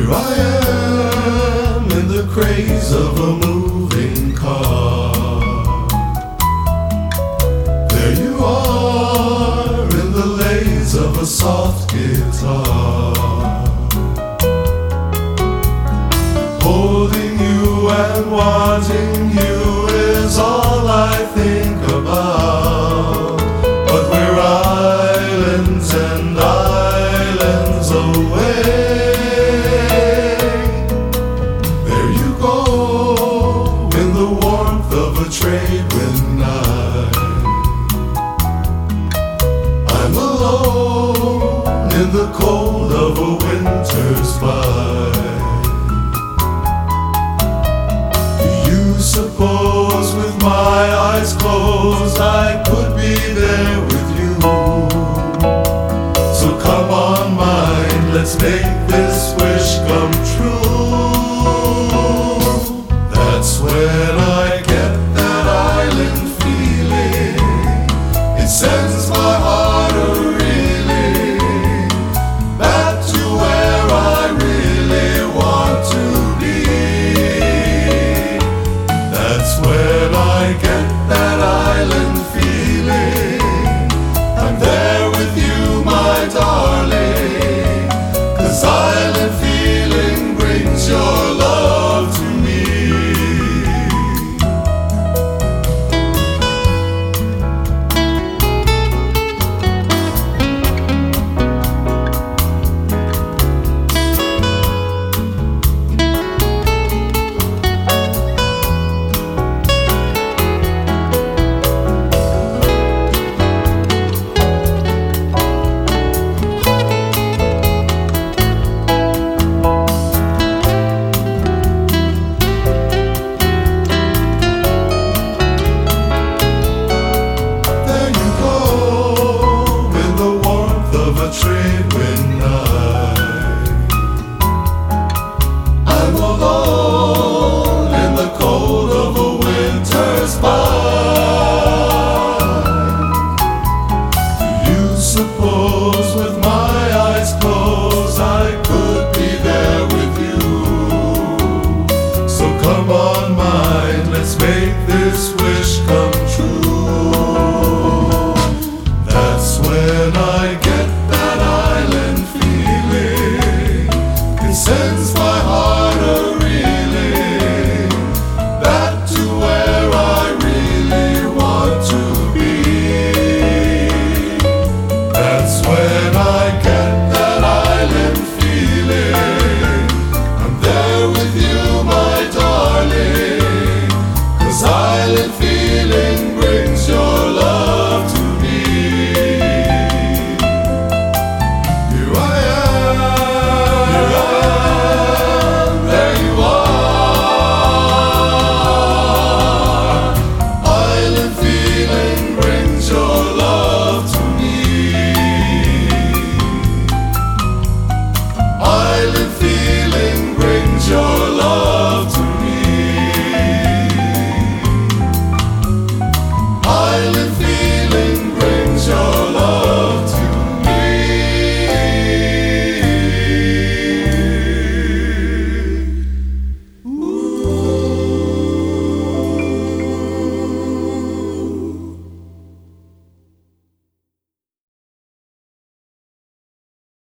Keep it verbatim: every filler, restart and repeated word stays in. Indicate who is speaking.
Speaker 1: Here I am in the craze of a moving car. There you are in the lays of a soft guitar. Holding you and wanting you is all I think about. But we're islands and islands away. There you go in the warmth of a trade wind night. I'm alone in the cold of a winter's fight. Suppose with my eyes closed I could be there with you. So come on mind, let's make this wish come true. That's when I get that island feeling. It sends my heart a-reeling back to where I really want to be. That's when I get that island feeling. I'm there with you, my darling, 'cause island feeling brings your love to me. Trade wind night. I'm alone in the cold of a winter's bite. Do you suppose with my eyes closed I could be there with you? So come on mind, let's make this wish